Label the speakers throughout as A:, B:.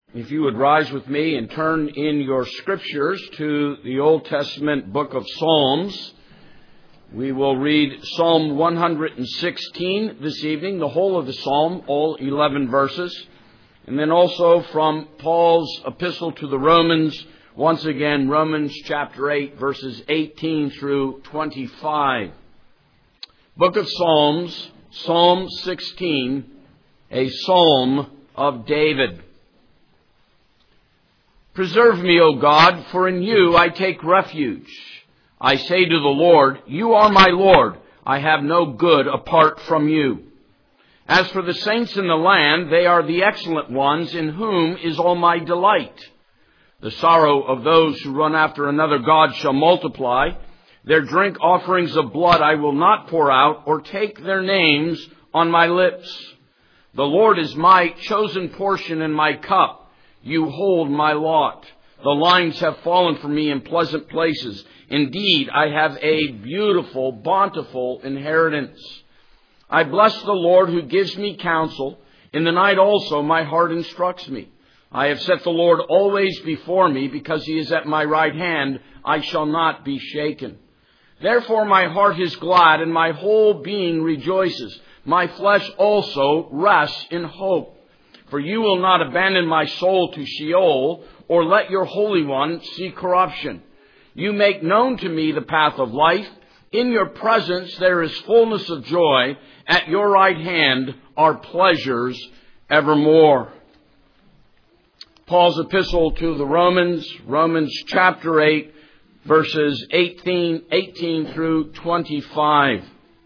A: If you would rise with me and turn in your scriptures to the Old Testament book of Psalms, we will read Psalm 116 this evening, the whole of the psalm, all 11 verses, and then also from Paul's epistle to the Romans, once again, Romans chapter 8, verses 18 through 25. Book of Psalms, Psalm 16, a psalm of David. Preserve me, O God, for in you I take refuge. I say to the Lord, you are my Lord. I have no good apart from you. As for the saints in the land, they are the excellent ones in whom is all my delight. The sorrow of those who run after another God shall multiply. Their drink offerings of blood I will not pour out, or take their names on my lips. The Lord is my chosen portion and my cup. You hold my lot. The lines have fallen for me in pleasant places. Indeed, I have a beautiful, bountiful inheritance. I bless the Lord who gives me counsel. In the night also my heart instructs me. I have set the Lord always before me, because he is at my right hand. I shall not be shaken. Therefore my heart is glad, and my whole being rejoices. My flesh also rests in hope. For you will not abandon my soul to Sheol, or let your Holy One see corruption. You make known to me the path of life. In your presence there is fullness of joy. At your right hand are pleasures evermore. Paul's epistle to the Romans, Romans chapter 8, verses 18 through 25.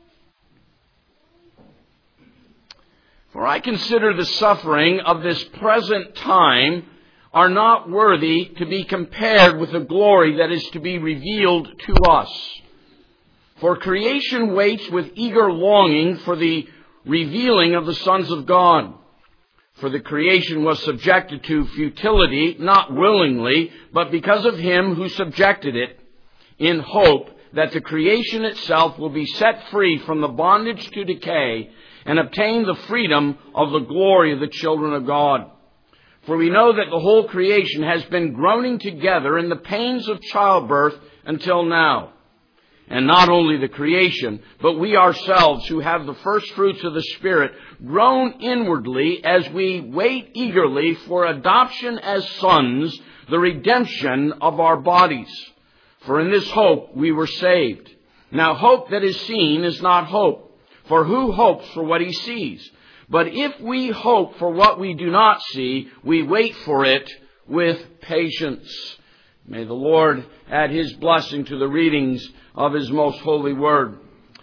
A: For I consider the suffering of this present time are not worthy to be compared with the glory that is to be revealed to us. For creation waits with eager longing for the revealing of the sons of God. For the creation was subjected to futility, not willingly, but because of him who subjected it, in hope that the creation itself will be set free from the bondage to decay and obtain the freedom of the glory of the children of God. For we know that the whole creation has been groaning together in the pains of childbirth until now. And not only the creation, but we ourselves who have the first fruits of the Spirit groan inwardly as we wait eagerly for adoption as sons, the redemption of our bodies. For in this hope we were saved. Now hope that is seen is not hope. For who hopes for what he sees? But if we hope for what we do not see, we wait for it with patience. May the Lord add his blessing to the readings of his most holy word.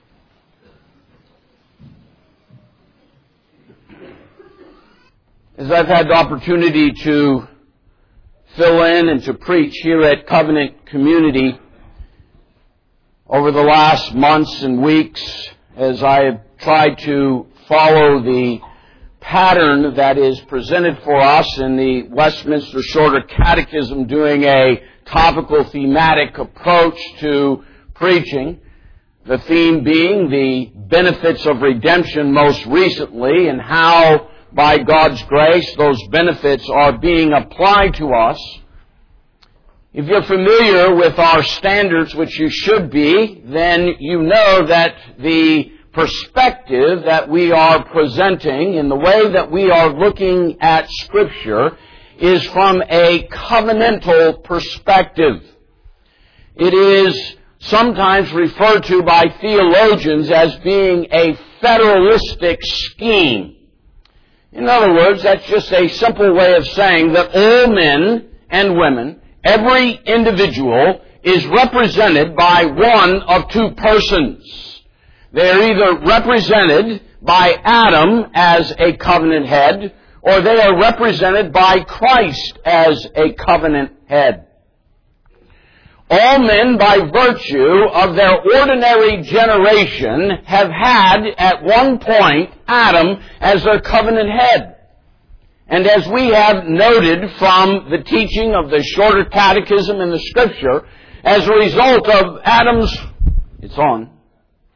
A: As I've had the opportunity to fill in and to preach here at Covenant Community over the last months and weeks, as I have tried to follow the pattern that is presented for us in the Westminster Shorter Catechism, doing a topical thematic approach to preaching, the theme being the benefits of redemption most recently, and how, by God's grace, those benefits are being applied to us. If you're familiar with our standards, which you should be, then you know that the perspective that we are presenting in the way that we are looking at Scripture is from a covenantal perspective. It is sometimes referred to by theologians as being a federalistic scheme. In other words, that's just a simple way of saying that all men and women, every individual, is represented by one of two persons. They are either represented by Adam as a covenant head, or they are represented by Christ as a covenant head. All men, by virtue of their ordinary generation, have had at one point Adam as their covenant head. And as we have noted from the teaching of the Shorter Catechism in the Scripture, as a result of Adam's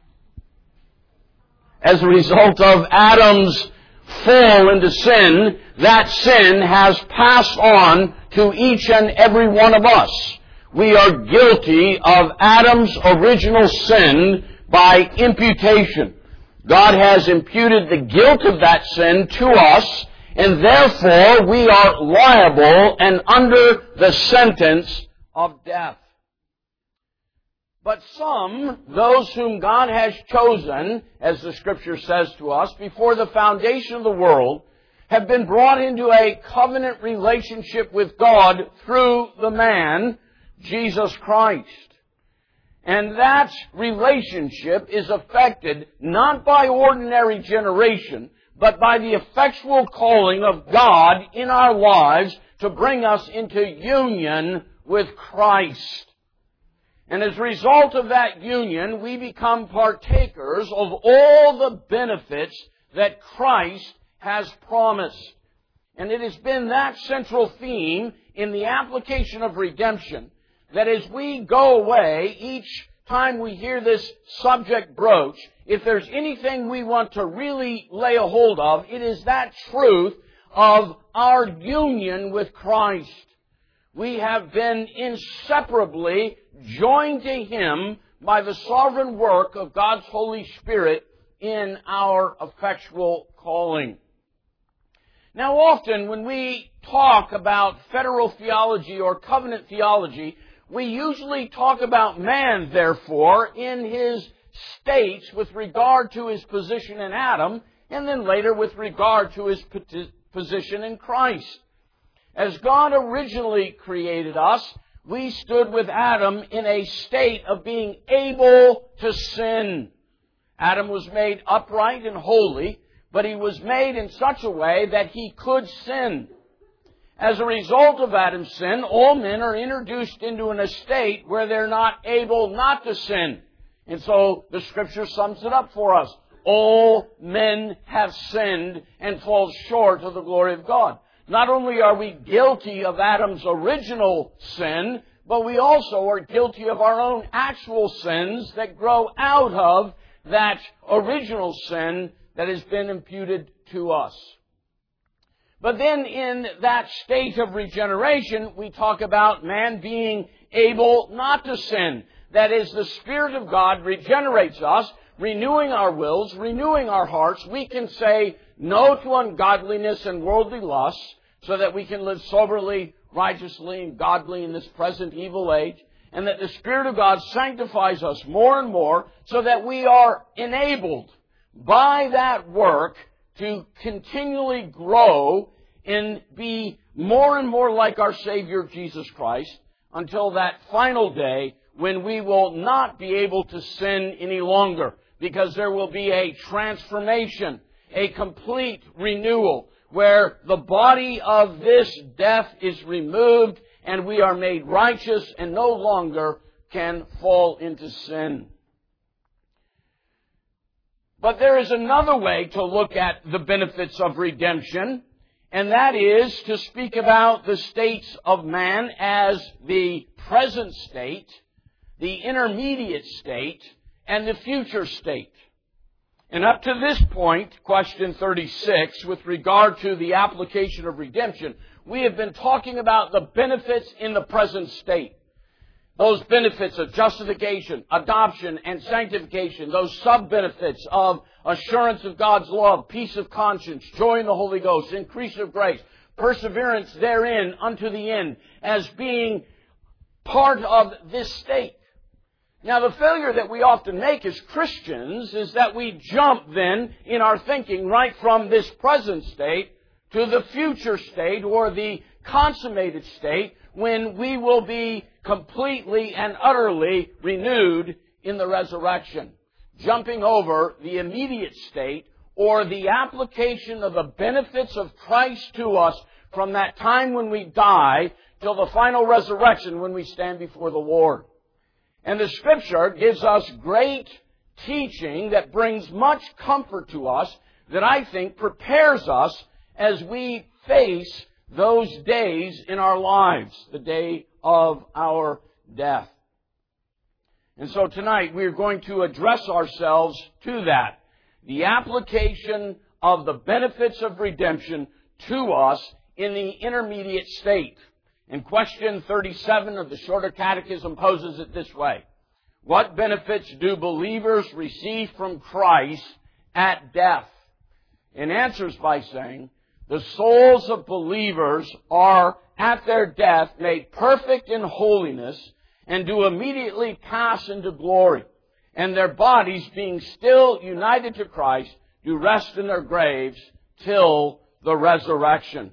A: fall into sin, that sin has passed on to each and every one of us. We are guilty of Adam's original sin by imputation. God has imputed the guilt of that sin to us, and therefore we are liable and under the sentence of death. But some, those whom God has chosen, as the Scripture says to us, before the foundation of the world, have been brought into a covenant relationship with God through the man, Jesus Christ. And that relationship is affected not by ordinary generation, but by the effectual calling of God in our lives to bring us into union with Christ. And as a result of that union, we become partakers of all the benefits that Christ has promised. And it has been that central theme in the application of redemption that as we go away, each time we hear this subject broached, if there's anything we want to really lay a hold of, it is that truth of our union with Christ. We have been inseparably joined to Him by the sovereign work of God's Holy Spirit in our effectual calling. Now often when we talk about federal theology or covenant theology, we usually talk about man, therefore, in his states with regard to his position in Adam, and then later with regard to his position in Christ. As God originally created us, we stood with Adam in a state of being able to sin. Adam was made upright and holy, but he was made in such a way that he could sin. As a result of Adam's sin, all men are introduced into an estate where they're not able not to sin. And so the Scripture sums it up for us. All men have sinned and fall short of the glory of God. Not only are we guilty of Adam's original sin, but we also are guilty of our own actual sins that grow out of that original sin that has been imputed to us. But then in that state of regeneration, we talk about man being able not to sin. That is, the Spirit of God regenerates us, renewing our wills, renewing our hearts. We can say no to ungodliness and worldly lusts so that we can live soberly, righteously, and godly in this present evil age. And that the Spirit of God sanctifies us more and more so that we are enabled by that work to continually grow and be more and more like our Savior Jesus Christ until that final day when we will not be able to sin any longer, because there will be a transformation, a complete renewal, where the body of this death is removed and we are made righteous and no longer can fall into sin. But there is another way to look at the benefits of redemption, and that is to speak about the states of man as the present state, the intermediate state, and the future state. And up to this point, question 36, with regard to the application of redemption, we have been talking about the benefits in the present state. Those benefits of justification, adoption, and sanctification. Those sub-benefits of assurance of God's love, peace of conscience, joy in the Holy Ghost, increase of grace, perseverance therein unto the end, as being part of this state. Now, the failure that we often make as Christians is that we jump then in our thinking right from this present state to the future state or the consummated state when we will be completely and utterly renewed in the resurrection. Jumping over the immediate state or the application of the benefits of Christ to us from that time when we die till the final resurrection when we stand before the Lord. And the Scripture gives us great teaching that brings much comfort to us that I think prepares us as we face those days in our lives, the day of our death. And so tonight we are going to address ourselves to that, the application of the benefits of redemption to us in the intermediate state. And question 37 of the Shorter Catechism poses it this way. What benefits do believers receive from Christ at death? It answers by saying, the souls of believers are at their death made perfect in holiness and do immediately pass into glory. And their bodies, being still united to Christ, do rest in their graves till the resurrection.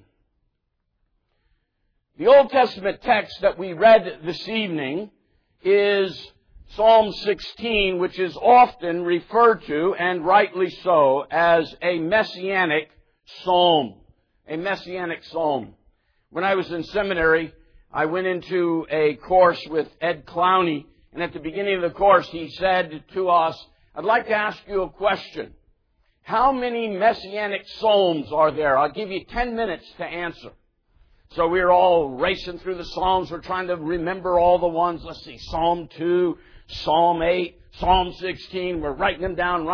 A: The Old Testament text that we read this evening is Psalm 16, which is often referred to, and rightly so, as a messianic psalm. A messianic psalm. When I was in seminary, I went into a course with Ed Clowney, and at the beginning of the course he said to us, I'd like to ask you a question. How many messianic psalms are there? I'll give you 10 minutes to answer. So we're all racing through the Psalms. We're trying to remember all the ones. Let's see, Psalm 2, Psalm 8, Psalm 16. We're writing them down.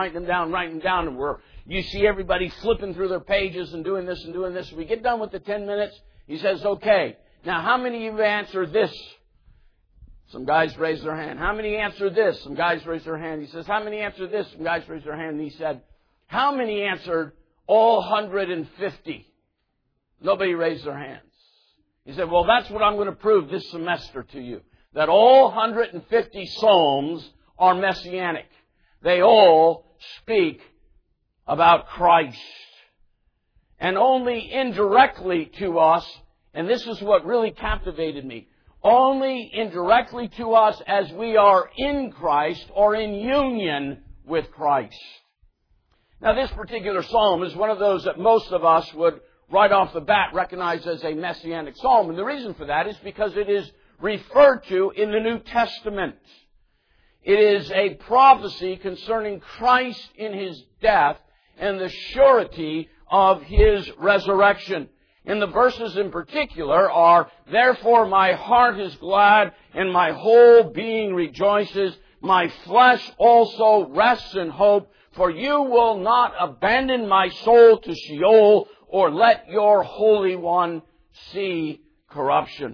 A: And you see everybody flipping through their pages and doing this and doing this. We get done with the 10 minutes. He says, okay, now how many of you answered this? Some guys raised their hand. How many answered this? Some guys raised their hand. He says, how many answered this? Some guys raised their hand. And he said, how many answered all 150? Nobody raised their hands. He said, well, that's what I'm going to prove this semester to you. That all 150 Psalms are messianic. They all speak about Christ. And only indirectly to us, and this is what really captivated me, only indirectly to us as we are in Christ or in union with Christ. Now this particular psalm is one of those that most of us would right off the bat recognize as a messianic psalm. And the reason for that is because it is referred to in the New Testament. It is a prophecy concerning Christ in His death and the surety of His resurrection. And the verses in particular are, therefore my heart is glad and my whole being rejoices. My flesh also rests in hope, for you will not abandon my soul to Sheol or let your Holy One see corruption.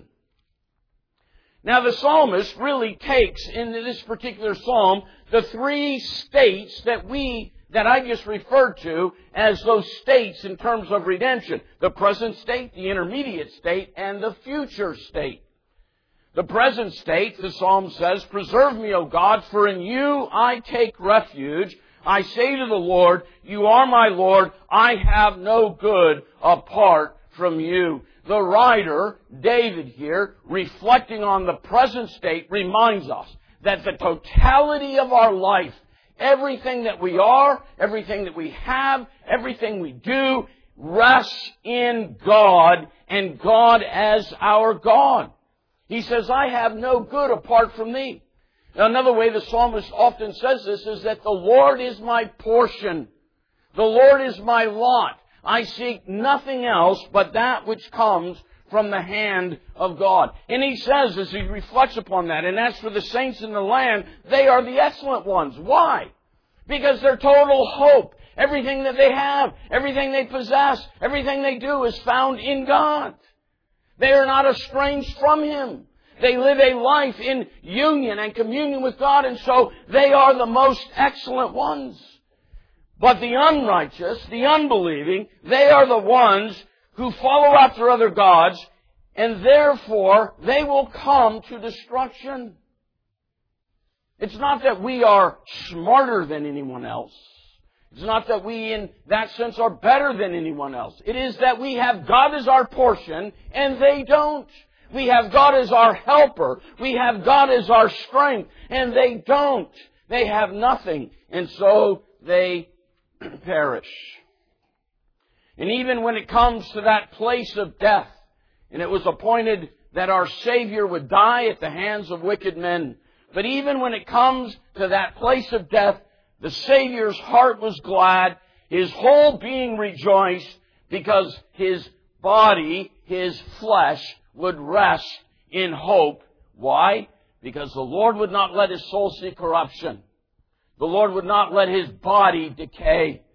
A: Now the psalmist really takes into this particular psalm the three states that I just referred to as those states in terms of redemption. The present state, the intermediate state, and the future state. The present state, the psalm says, preserve me, O God, for in you I take refuge. I say to the Lord, you are my Lord. I have no good apart from you. The writer, David here, reflecting on the present state, reminds us that the totality of our life, everything that we are, everything that we have, everything we do, rests in God and God as our God. He says, I have no good apart from thee. Now, another way the psalmist often says this is that the Lord is my portion. The Lord is my lot. I seek nothing else but that which comes from the hand of God. And he says, as he reflects upon that, and as for the saints in the land, they are the excellent ones. Why? Because their total hope, everything that they have, everything they possess, everything they do is found in God. They are not estranged from Him. They live a life in union and communion with God, and so they are the most excellent ones. But the unrighteous, the unbelieving, they are the ones who follow after other gods, and therefore they will come to destruction. It's not that we are smarter than anyone else. It's not that we, in that sense, are better than anyone else. It is that we have God as our portion, and they don't. We have God as our helper. We have God as our strength. And they don't. They have nothing. And so they perish. And even when it comes to that place of death, and it was appointed that our Savior would die at the hands of wicked men. But even when it comes to that place of death, the Savior's heart was glad. His whole being rejoiced because His body, His flesh, would rest in hope. Why? Because the Lord would not let His soul see corruption. The Lord would not let His body decay.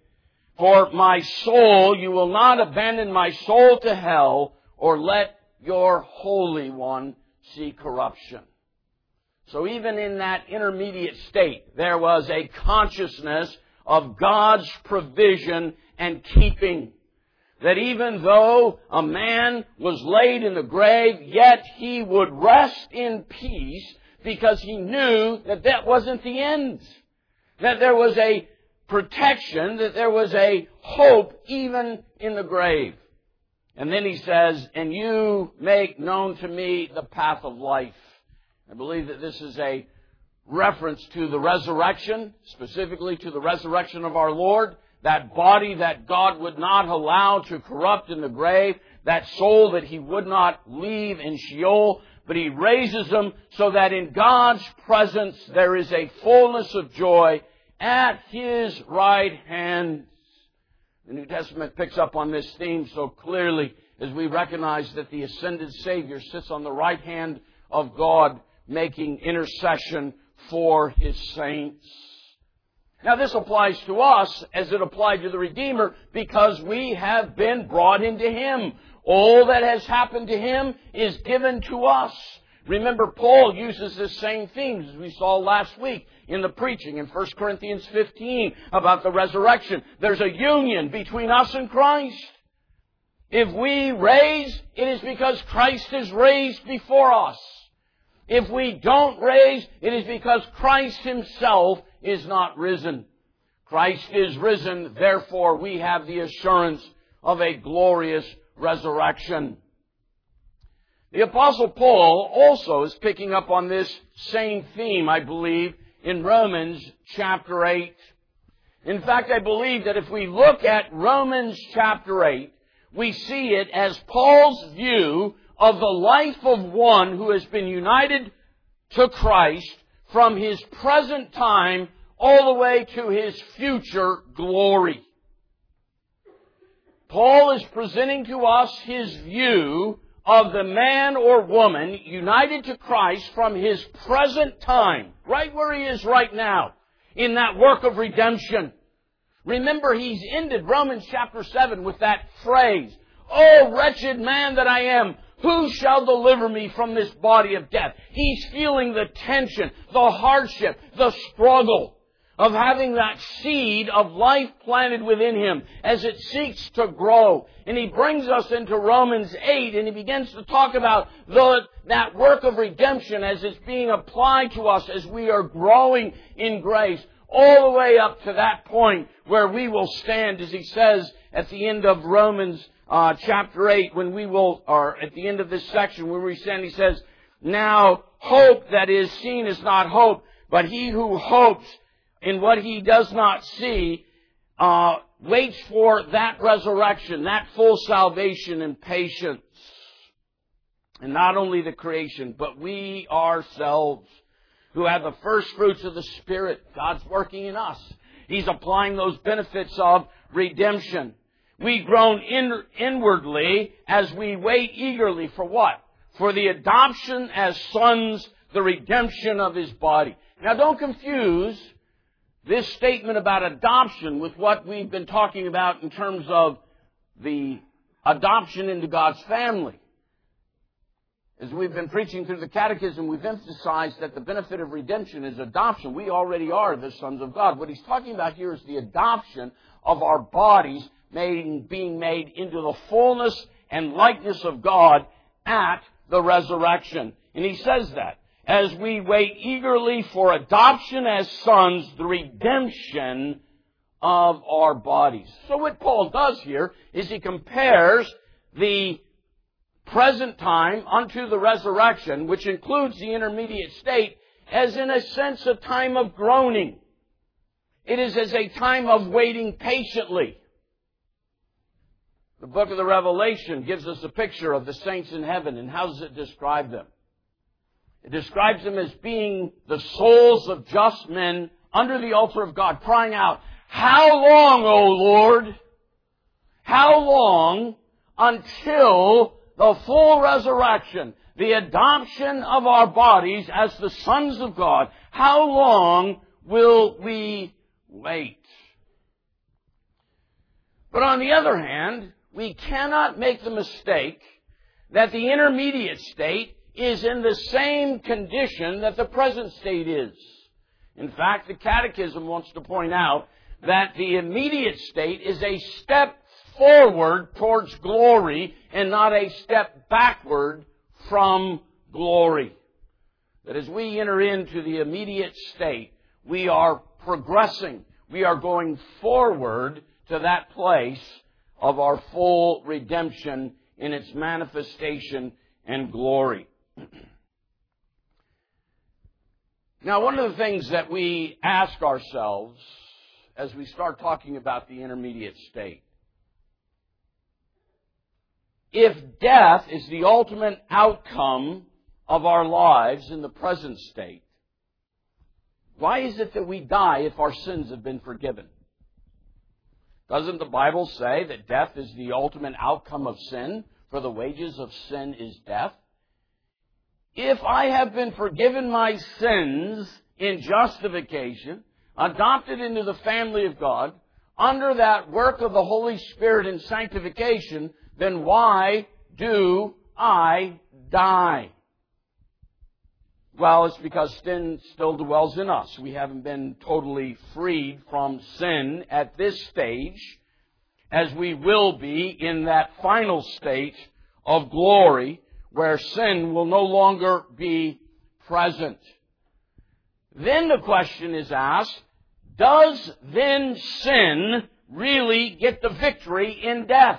A: For my soul, you will not abandon my soul to hell, or let your Holy One see corruption. So even in that intermediate state, there was a consciousness of God's provision and keeping. That even though a man was laid in the grave, yet he would rest in peace because he knew that that wasn't the end. That there was a protection, that there was a hope even in the grave. And then he says, and you make known to me the path of life. I believe that this is a reference to the resurrection, specifically to the resurrection of our Lord, that body that God would not allow to corrupt in the grave, that soul that He would not leave in Sheol, but He raises them so that in God's presence there is a fullness of joy at His right hand. The New Testament picks up on this theme so clearly as we recognize that the ascended Savior sits on the right hand of God, making intercession for His saints. Now this applies to us as it applied to the Redeemer because we have been brought into Him. All that has happened to Him is given to us. Remember, Paul uses this same theme as we saw last week in the preaching in 1 Corinthians 15 about the resurrection. There's a union between us and Christ. If we raise, it is because Christ is raised before us. If we don't raise, it is because Christ Himself is not risen. Christ is risen, therefore we have the assurance of a glorious resurrection. The Apostle Paul also is picking up on this same theme, I believe, in Romans chapter 8. In fact, I believe that if we look at Romans chapter 8, we see it as Paul's view of the life of one who has been united to Christ from his present time all the way to his future glory. Paul is presenting to us his view of the man or woman united to Christ from his present time, right where he is right now, in that work of redemption. Remember, he's ended Romans chapter 7 with that phrase, "Oh, wretched man that I am, who shall deliver me from this body of death?" He's feeling the tension, the hardship, the struggle of having that seed of life planted within him as it seeks to grow. And he brings us into Romans 8 and he begins to talk about that work of redemption as it's being applied to us as we are growing in grace, all the way up to that point where we will stand, as he says at the end of Romans chapter 8, when we will, or at the end of this section where we stand, he says, "Now hope that is seen is not hope, but he who hopes in what he does not see waits for that resurrection, that full salvation and patience." And not only the creation, but we ourselves who have the first fruits of the Spirit, God's working in us. He's applying those benefits of redemption. We groan inwardly as we wait eagerly for what? For the adoption as sons, the redemption of His body. Now don't confuse this statement about adoption with what we've been talking about in terms of the adoption into God's family. As we've been preaching through the catechism, we've emphasized that the benefit of redemption is adoption. We already are the sons of God. What he's talking about here is the adoption of our bodies being made into the fullness and likeness of God at the resurrection. And he says that as we wait eagerly for adoption as sons, the redemption of our bodies. So what Paul does here is he compares the present time unto the resurrection, which includes the intermediate state, as in a sense a time of groaning. It is as a time of waiting patiently. The book of the Revelation gives us a picture of the saints in heaven, and how does it describe them? It describes them as being the souls of just men under the altar of God, crying out, "How long, O Lord? How long until the full resurrection, the adoption of our bodies as the sons of God? How long will we wait?" But on the other hand, we cannot make the mistake that the intermediate state is in the same condition that the present state is. In fact, the Catechism wants to point out that the immediate state is a step forward towards glory and not a step backward from glory. That as we enter into the immediate state, we are progressing. We are going forward to that place of our full redemption in its manifestation and glory. Now, one of the things that we ask ourselves as we start talking about the intermediate state, if death is the ultimate outcome of our lives in the present state, why is it that we die if our sins have been forgiven? Doesn't the Bible say that death is the ultimate outcome of sin? For the wages of sin is death. If I have been forgiven my sins in justification, adopted into the family of God, under that work of the Holy Spirit in sanctification, then why do I die? Well, it's because sin still dwells in us. We haven't been totally freed from sin at this stage, as we will be in that final state of glory, where sin will no longer be present. Then the question is asked, does then sin really get the victory in death?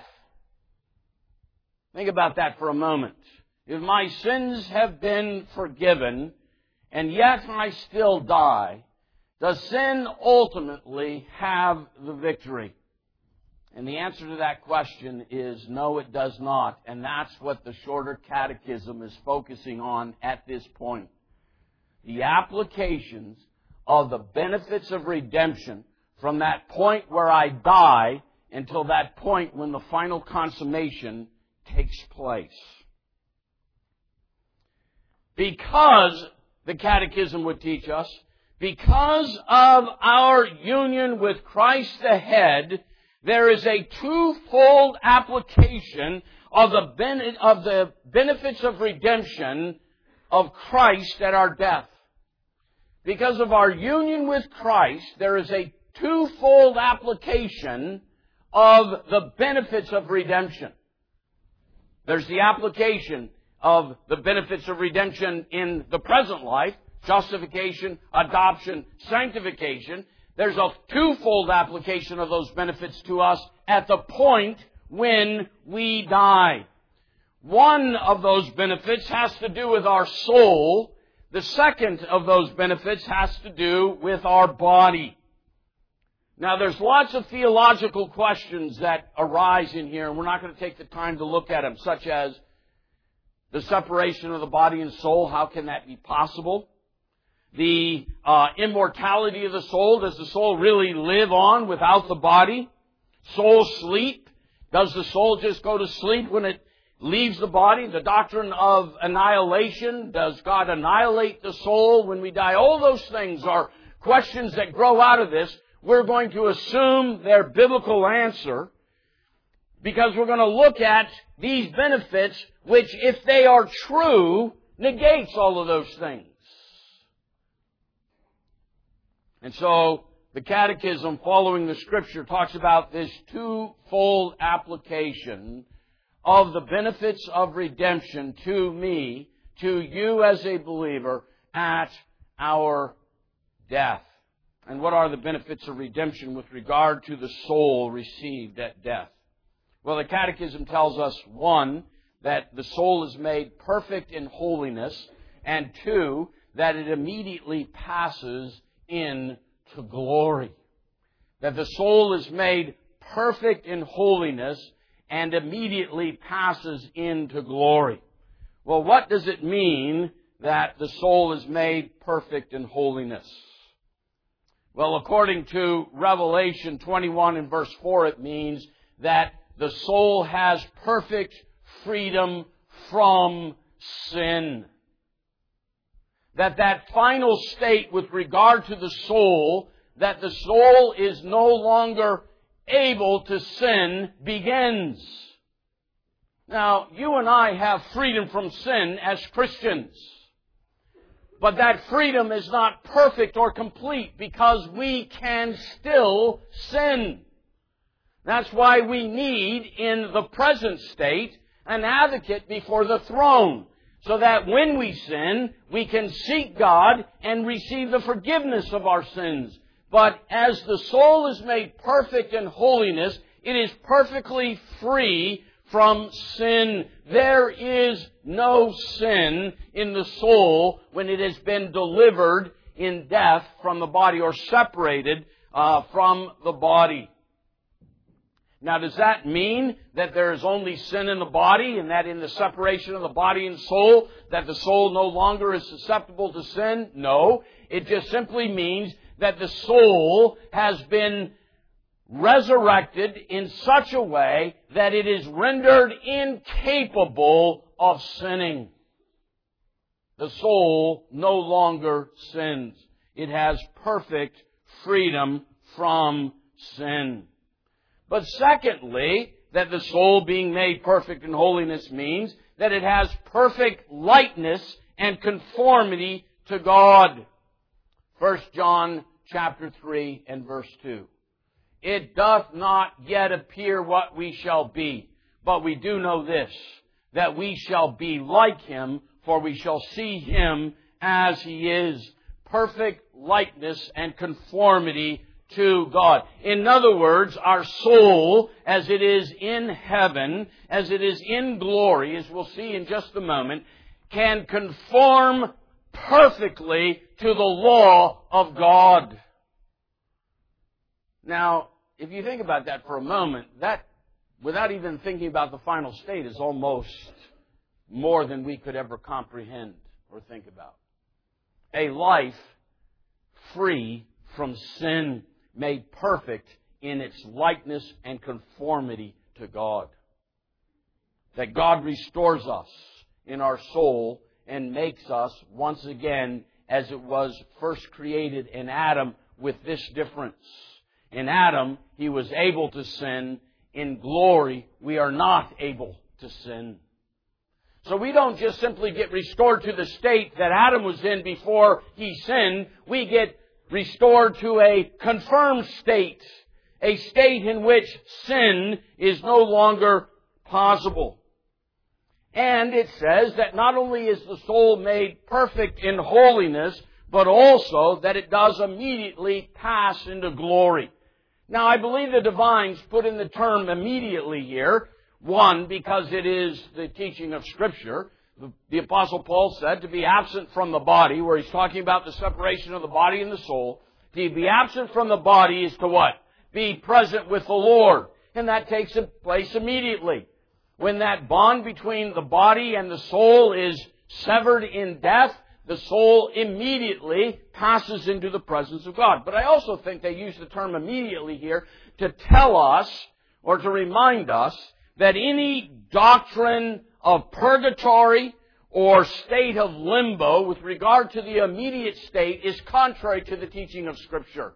A: Think about that for a moment. If my sins have been forgiven, and yet I still die, does sin ultimately have the victory? And the answer to that question is no, it does not. And that's what the Shorter Catechism is focusing on at this point. The applications of the benefits of redemption from that point where I die until that point when the final consummation takes place. Because, the Catechism would teach us, because of our union with Christ the head, there is a twofold application of the benefits of redemption of Christ at our death. Because of our union with Christ, there is a twofold application of the benefits of redemption. There's the application of the benefits of redemption in the present life, justification, adoption, sanctification. There's a twofold application of those benefits to us at the point when we die. One of those benefits has to do with our soul. The second of those benefits has to do with our body. Now, there's lots of theological questions that arise in here, and we're not going to take the time to look at them, such as the separation of the body and soul. How can that be possible? The immortality of the soul. Does the soul really live on without the body? Soul sleep. Does the soul just go to sleep when it leaves the body? The doctrine of annihilation. Does God annihilate the soul when we die? All those things are questions that grow out of this. We're going to assume their biblical answer because we're going to look at these benefits which, if they are true, negates all of those things. And so, the Catechism, following the Scripture, talks about this twofold application of the benefits of redemption to me, to you as a believer, at our death. And what are the benefits of redemption with regard to the soul received at death? Well, the Catechism tells us, 1, that the soul is made perfect in holiness, and 2, that it immediately passes into glory. That the soul is made perfect in holiness and immediately passes into glory. Well, what does it mean that the soul is made perfect in holiness? Well, according to Revelation 21 and verse 4, it means that the soul has perfect freedom from sin. That final state with regard to the soul, that the soul is no longer able to sin begins. Now, you and I have freedom from sin as Christians. But that freedom is not perfect or complete because we can still sin. That's why we need, in the present state, an advocate before the throne, so that when we sin, we can seek God and receive the forgiveness of our sins. But as the soul is made perfect in holiness, it is perfectly free from sin. There is no sin in the soul when it has been delivered in death from the body or separated from the body. Now, does that mean that there is only sin in the body and that in the separation of the body and soul, that the soul no longer is susceptible to sin? No. It just simply means that the soul has been resurrected in such a way that it is rendered incapable of sinning. The soul no longer sins. It has perfect freedom from sin. But secondly, that the soul being made perfect in holiness means that it has perfect likeness and conformity to God. 1 John chapter 3 and verse 2. It doth not yet appear what we shall be, but we do know this, that we shall be like Him, for we shall see Him as He is. Perfect likeness and conformity to God. In other words, our soul, as it is in heaven, as it is in glory, as we'll see in just a moment, can conform perfectly to the law of God. Now, if you think about that for a moment, that, without even thinking about the final state, is almost more than we could ever comprehend or think about. A life free from sin, made perfect in its likeness and conformity to God. That God restores us in our soul and makes us once again as it was first created in Adam, with this difference. In Adam, he was able to sin. In glory, we are not able to sin. So we don't just simply get restored to the state that Adam was in before he sinned. We get restored to a confirmed state, a state in which sin is no longer possible. And it says that not only is the soul made perfect in holiness, but also that it does immediately pass into glory. Now, I believe the divines put in the term immediately here, one, because it is the teaching of Scripture. The Apostle Paul said to be absent from the body, where he's talking about the separation of the body and the soul. To be absent from the body is to what? Be present with the Lord. And that takes place immediately. When that bond between the body and the soul is severed in death, the soul immediately passes into the presence of God. But I also think they use the term immediately here to tell us, or to remind us, that any doctrine of purgatory or state of limbo with regard to the immediate state is contrary to the teaching of Scripture.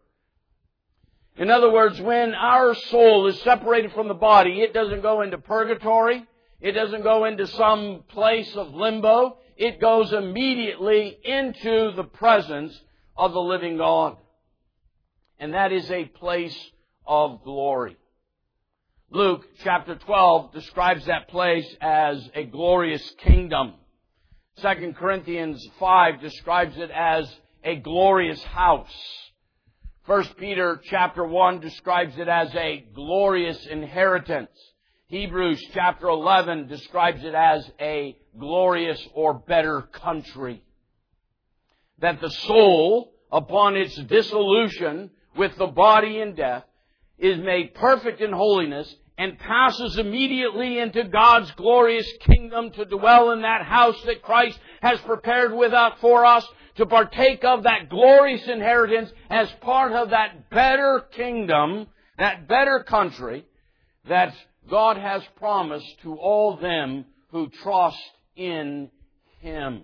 A: In other words, when our soul is separated from the body, it doesn't go into purgatory. It doesn't go into some place of limbo. It goes immediately into the presence of the living God. And that is a place of glory. Luke chapter 12 describes that place as a glorious kingdom. 2 Corinthians 5 describes it as a glorious house. 1 Peter chapter 1 describes it as a glorious inheritance. Hebrews chapter 11 describes it as a glorious or better country. That the soul, upon its dissolution with the body in death, is made perfect in holiness and passes immediately into God's glorious kingdom to dwell in that house that Christ has prepared for us, to partake of that glorious inheritance as part of that better kingdom, that better country that God has promised to all them who trust in Him.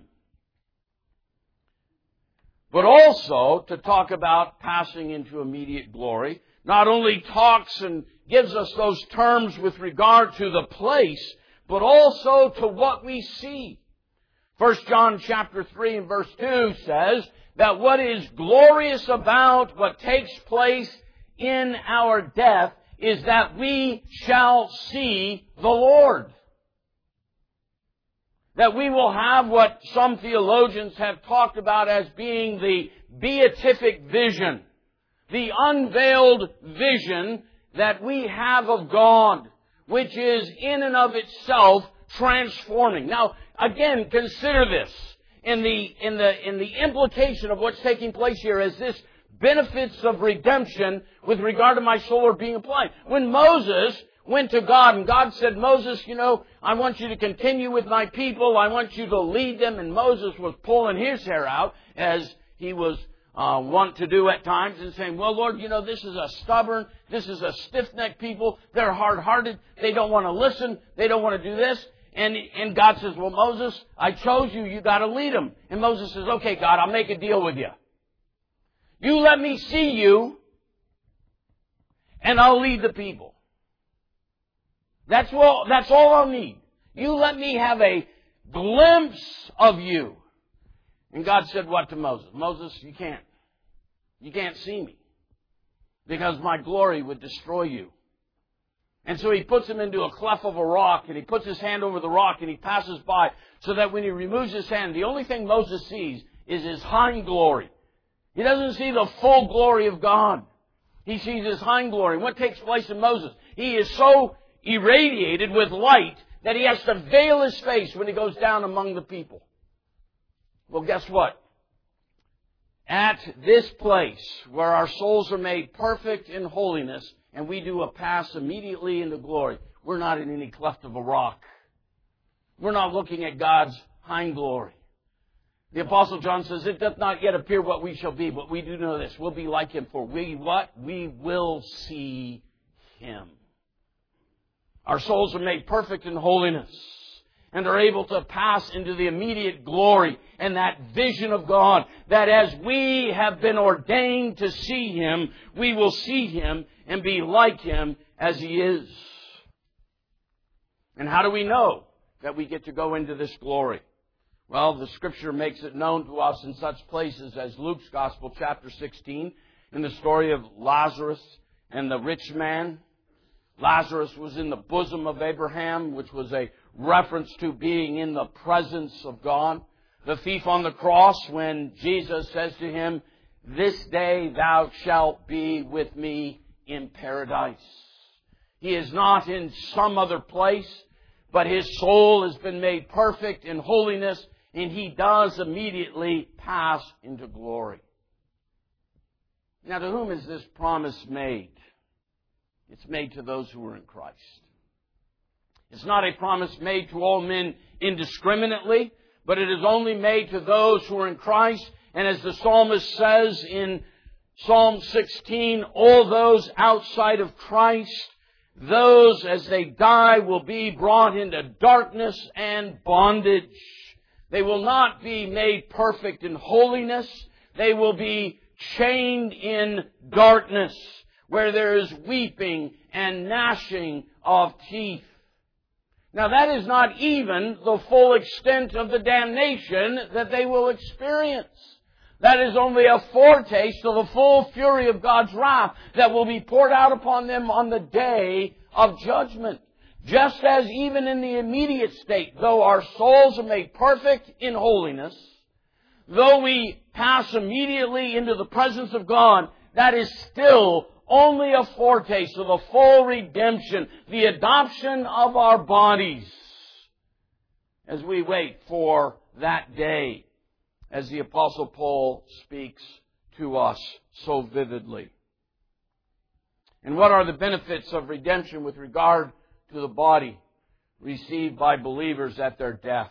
A: But also, to talk about passing into immediate glory, not only talks and gives us those terms with regard to the place, but also to what we see. 1 John chapter 3 and verse 2 says that what is glorious about what takes place in our death is that we shall see the Lord. That we will have what some theologians have talked about as being the beatific vision, the unveiled vision that we have of God, which is in and of itself transforming. Now, again, consider this in the implication of what's taking place here as this benefits of redemption with regard to my soul are being applied. When Moses went to God and God said, Moses, I want you to continue with my people. I want you to lead them. And Moses was pulling his hair out as he was wont to do at times and saying, well, Lord, this is a stubborn, this is a stiff-necked people. They're hard-hearted. They don't want to listen. They don't want to do this. And God says, well, Moses, I chose you. You got to lead them. And Moses says, okay, God, I'll make a deal with you. You let me see you, and I'll lead the people. That's all I'll need. You let me have a glimpse of you. And God said what to Moses? Moses, you can't. You can't see me. Because my glory would destroy you. And so he puts him into a cleft of a rock, and he puts his hand over the rock, and he passes by, so that when he removes his hand, the only thing Moses sees is his hind glory. He doesn't see the full glory of God. He sees his hind glory. And what takes place in Moses? He is so irradiated with light that he has to veil his face when he goes down among the people. Well, guess what? At this place where our souls are made perfect in holiness and we do a pass immediately into glory, we're not in any cleft of a rock. We're not looking at God's hind glory. The Apostle John says, it doth not yet appear what we shall be, but we do know this. We'll be like Him, for we what? We will see Him. Our souls are made perfect in holiness and are able to pass into the immediate glory and that vision of God, that as we have been ordained to see Him, we will see Him and be like Him as He is. And how do we know that we get to go into this glory? Well, the Scripture makes it known to us in such places as Luke's Gospel, chapter 16, in the story of Lazarus and the rich man. Lazarus was in the bosom of Abraham, which was a reference to being in the presence of God. The thief on the cross, when Jesus says to him, this day thou shalt be with me in paradise. He is not in some other place, but his soul has been made perfect in holiness, and he does immediately pass into glory. Now, to whom is this promise made? It's made to those who are in Christ. It's not a promise made to all men indiscriminately, but it is only made to those who are in Christ. And as the psalmist says in Psalm 16, all those outside of Christ, those as they die will be brought into darkness and bondage. They will not be made perfect in holiness. They will be chained in darkness, where there is weeping and gnashing of teeth. Now, that is not even the full extent of the damnation that they will experience. That is only a foretaste of the full fury of God's wrath that will be poured out upon them on the day of judgment. Just as even in the immediate state, though our souls are made perfect in holiness, though we pass immediately into the presence of God, that is still only a foretaste of the full redemption, the adoption of our bodies, as we wait for that day, as the Apostle Paul speaks to us so vividly. And what are the benefits of redemption with regard to the body received by believers at their death?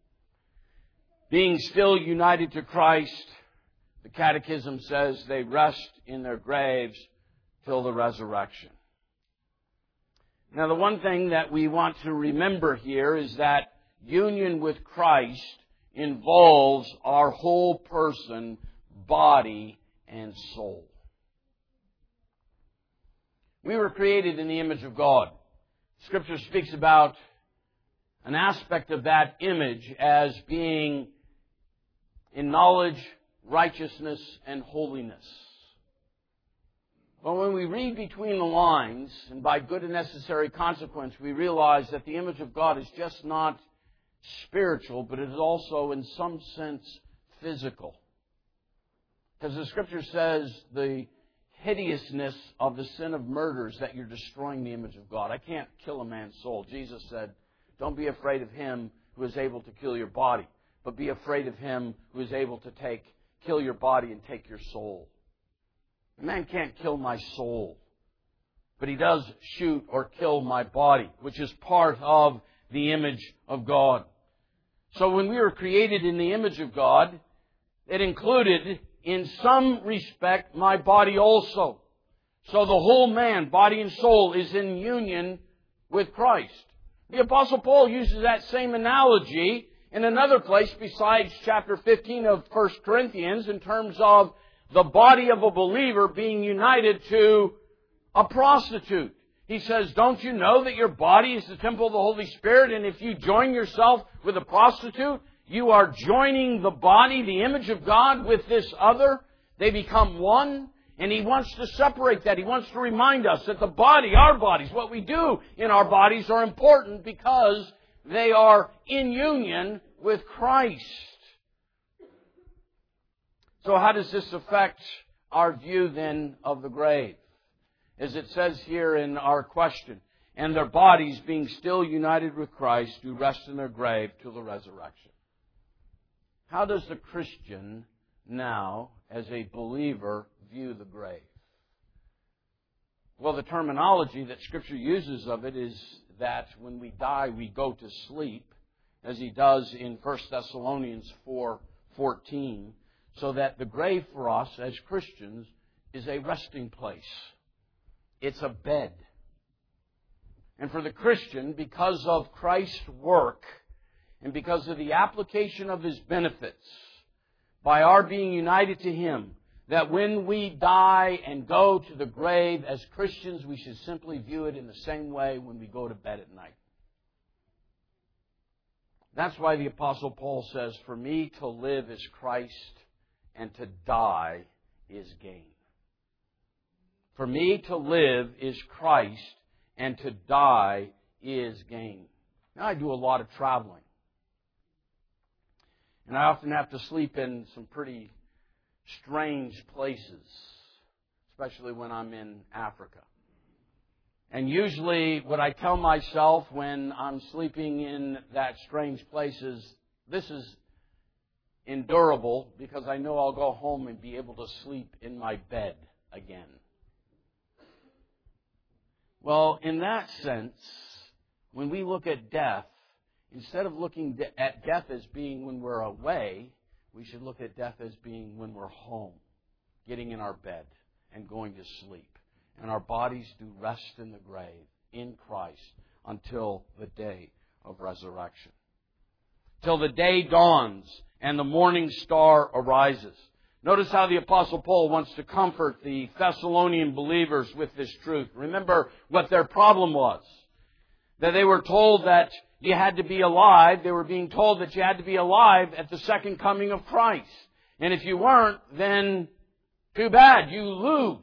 A: Being still united to Christ, the Catechism says they rest in their graves till the resurrection. Now, the one thing that we want to remember here is that union with Christ involves our whole person, body, and soul. We were created in the image of God. Scripture speaks about an aspect of that image as being in knowledge, righteousness, and holiness. But when we read between the lines, and by good and necessary consequence, we realize that the image of God is just not spiritual, but it is also, in some sense, physical. Because the Scripture says the hideousness of the sin of murder is that you're destroying the image of God. I can't kill a man's soul. Jesus said, don't be afraid of him who is able to kill your body, but be afraid of him who is able to kill your body and take your soul. A man can't kill my soul, but he does shoot or kill my body, which is part of the image of God. So when we were created in the image of God, it included, in some respect, my body also. So the whole man, body and soul, is in union with Christ. The Apostle Paul uses that same analogy in another place besides chapter 15 of 1 Corinthians in terms of the body of a believer being united to a prostitute. He says, don't you know that your body is the temple of the Holy Spirit, and if you join yourself with a prostitute, you are joining the body, the image of God, with this other. They become one. And he wants to separate that. He wants to remind us that the body, our bodies, what we do in our bodies are important because they are in union with Christ. So how does this affect our view then of the grave? As it says here in our question, and their bodies being still united with Christ do rest in their grave till the resurrection. How does the Christian now, as a believer, view the grave? Well, the terminology that Scripture uses of it is that when we die, we go to sleep, as he does in 1 Thessalonians 4:14, so that the grave for us as Christians is a resting place. It's a bed. And for the Christian, because of Christ's work and because of the application of His benefits, by our being united to Him, that when we die and go to the grave as Christians, we should simply view it in the same way when we go to bed at night. That's why the Apostle Paul says, for me to live is Christ and to die is gain. For me to live is Christ and to die is gain. Now I do a lot of traveling. And I often have to sleep in some pretty strange places, especially when I'm in Africa. And usually what I tell myself when I'm sleeping in that strange place is, this is endurable because I know I'll go home and be able to sleep in my bed again. Well, in that sense, when we look at death, instead of looking at death as being when we're away, we should look at death as being when we're home, getting in our bed and going to sleep. And our bodies do rest in the grave in Christ until the day of resurrection. Till the day dawns and the morning star arises. Notice how the Apostle Paul wants to comfort the Thessalonian believers with this truth. Remember what their problem was. That they were told that you had to be alive. They were being told that you had to be alive at the second coming of Christ. And if you weren't, then too bad, you lose.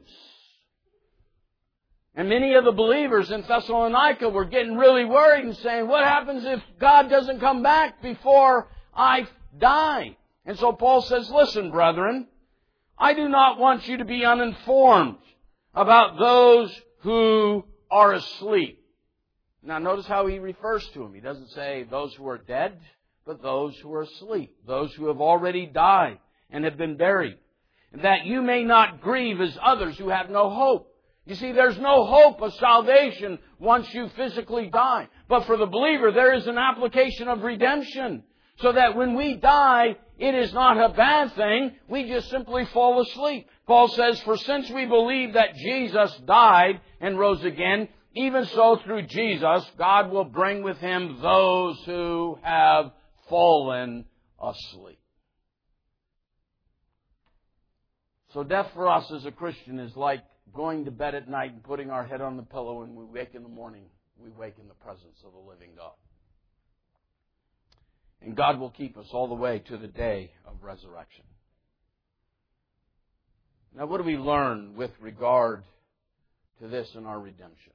A: And many of the believers in Thessalonica were getting really worried and saying, what happens if God doesn't come back before I die? And so Paul says, listen, brethren, I do not want you to be uninformed about those who are asleep. Now notice how he refers to them. He doesn't say those who are dead, but those who are asleep, those who have already died and have been buried, that you may not grieve as others who have no hope. You see, there's no hope of salvation once you physically die. But for the believer, there is an application of redemption. So that when we die, it is not a bad thing. We just simply fall asleep. Paul says, for since we believe that Jesus died and rose again, even so through Jesus, God will bring with Him those who have fallen asleep. So death for us as a Christian is like going to bed at night and putting our head on the pillow, and we wake in the morning, we wake in the presence of the living God. And God will keep us all the way to the day of resurrection. Now, what do we learn with regard to this in our redemption?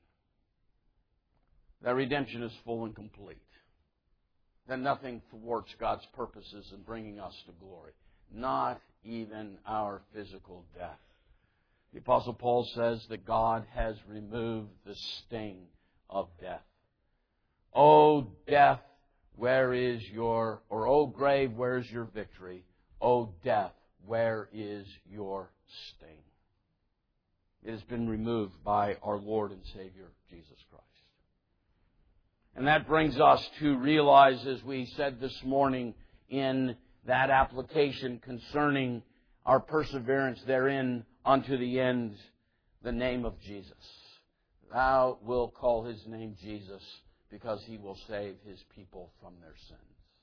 A: That redemption is full and complete. That nothing thwarts God's purposes in bringing us to glory. Not even our physical death. The Apostle Paul says that God has removed the sting of death. O death, where is your, or O grave, where is your victory? O death, where is your sting? It has been removed by our Lord and Savior, Jesus Christ. And that brings us to realize, as we said this morning in that application concerning our perseverance therein unto the end, the name of Jesus. Thou wilt call His name Jesus, because He will save His people from their sins.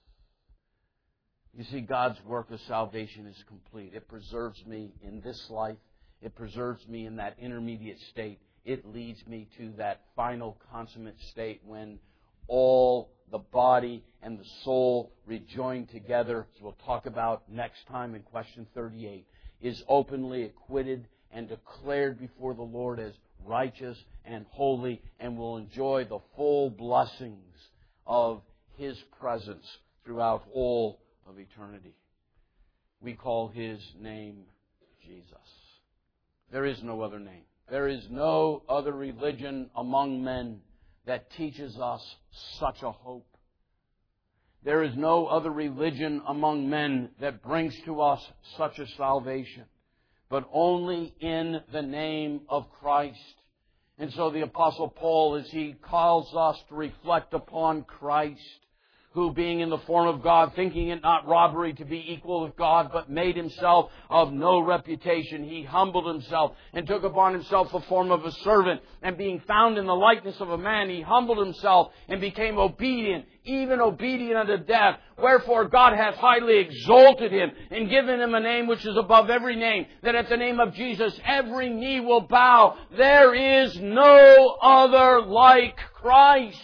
A: You see, God's work of salvation is complete. It preserves me in this life. It preserves me in that intermediate state. It leads me to that final consummate state when all the body and the soul rejoined together, as we'll talk about next time in question 38, is openly acquitted and declared before the Lord as righteous and holy, and will enjoy the full blessings of His presence throughout all of eternity. We call His name Jesus. There is no other name. There is no other religion among men that teaches us such a hope. There is no other religion among men that brings to us such a salvation, but only in the name of Christ. And so the Apostle Paul, as he calls us to reflect upon Christ, who being in the form of God, thinking it not robbery to be equal with God, but made Himself of no reputation. He humbled Himself and took upon Himself the form of a servant. And being found in the likeness of a man, He humbled Himself and became obedient, even obedient unto death. Wherefore God hath highly exalted Him and given Him a name which is above every name, that at the name of Jesus every knee will bow. There is no other like Christ.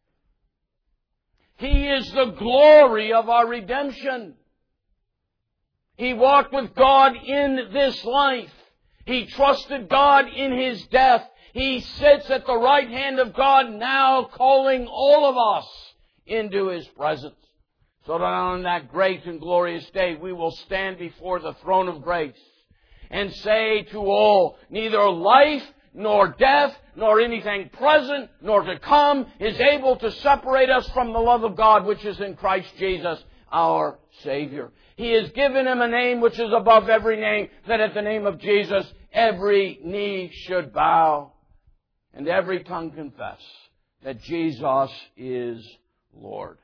A: He is the glory of our redemption. He walked with God in this life. He trusted God in His death. He sits at the right hand of God now, calling all of us into His presence. So that on that great and glorious day we will stand before the throne of grace and say to all, neither life nor death, nor anything present, nor to come, is able to separate us from the love of God which is in Christ Jesus, our Savior. He has given Him a name which is above every name, that at the name of Jesus every knee should bow, and every tongue confess that Jesus is Lord.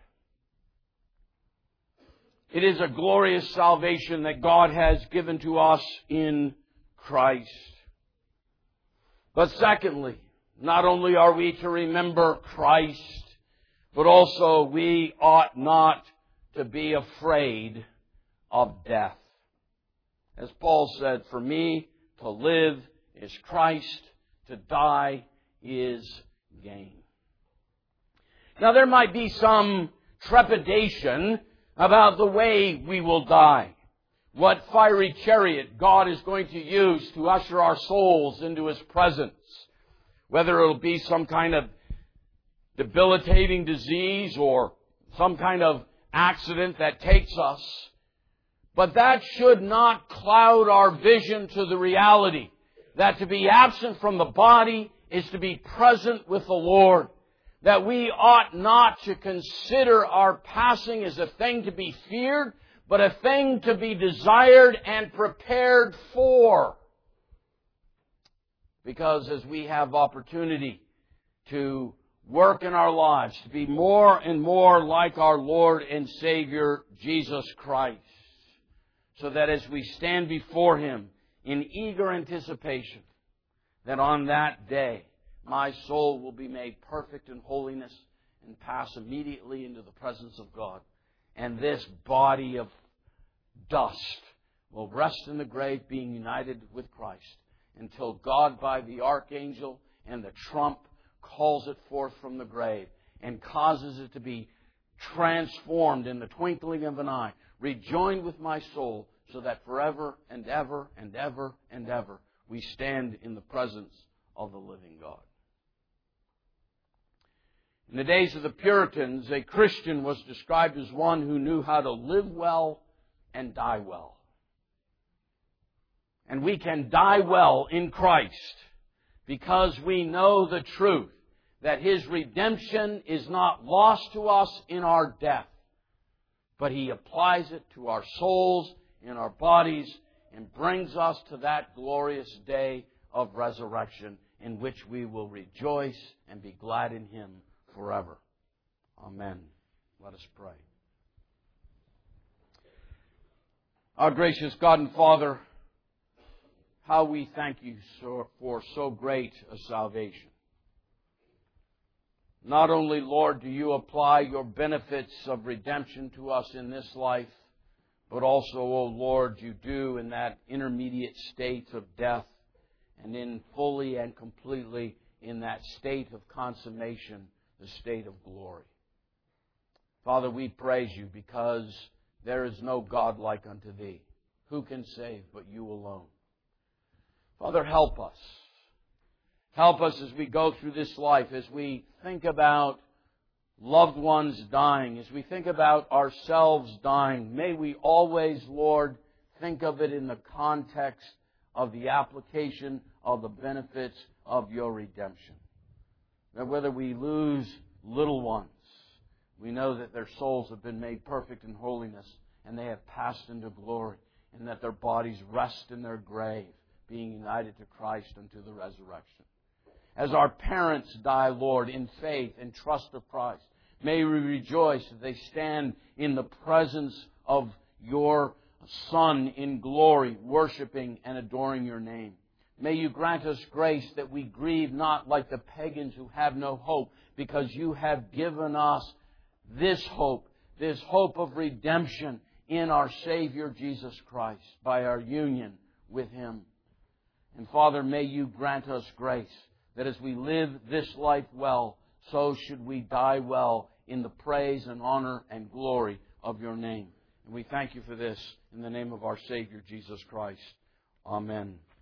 A: It is a glorious salvation that God has given to us in Christ. But secondly, not only are we to remember Christ, but also we ought not to be afraid of death. As Paul said, for me to live is Christ, to die is gain. Now there might be some trepidation about the way we will die. What fiery chariot God is going to use to usher our souls into His presence. Whether it'll be some kind of debilitating disease or some kind of accident that takes us. But that should not cloud our vision to the reality that to be absent from the body is to be present with the Lord. That we ought not to consider our passing as a thing to be feared, but a thing to be desired and prepared for. Because as we have opportunity to work in our lives, to be more and more like our Lord and Savior, Jesus Christ, so that as we stand before Him in eager anticipation, that on that day my soul will be made perfect in holiness and pass immediately into the presence of God. And this body of dust will rest in the grave, being united with Christ. until God by the archangel and the trump calls it forth from the grave and causes it to be transformed in the twinkling of an eye, rejoined with my soul, so that forever and ever and ever and ever we stand in the presence of the living God. In the days of the Puritans, a Christian was described as one who knew how to live well and die well. And we can die well in Christ because we know the truth that His redemption is not lost to us in our death, but He applies it to our souls, in our bodies, and brings us to that glorious day of resurrection in which we will rejoice and be glad in Him forever. Amen. Let us pray. Our gracious God and Father, how we thank You for so great a salvation. Not only, Lord, do You apply Your benefits of redemption to us in this life, but also, O Lord, You do in that intermediate state of death and in fully and completely in that state of consummation, the state of glory. Father, we praise You because there is no God like unto Thee. Who can save but You alone? Father, help us. Help us as we go through this life, as we think about loved ones dying, as we think about ourselves dying. May we always, Lord, think of it in the context of the application of the benefits of Your redemption. That whether we lose little ones, we know that their souls have been made perfect in holiness and they have passed into glory, and that their bodies rest in their grave, being united to Christ unto the resurrection. As our parents die, Lord, in faith and trust of Christ, may we rejoice that they stand in the presence of Your Son in glory, worshiping and adoring Your name. May You grant us grace that we grieve not like the pagans who have no hope, because You have given us this hope of redemption in our Savior Jesus Christ by our union with Him. And Father, may You grant us grace that as we live this life well, so should we die well in the praise and honor and glory of Your name. And we thank You for this in the name of our Savior Jesus Christ. Amen.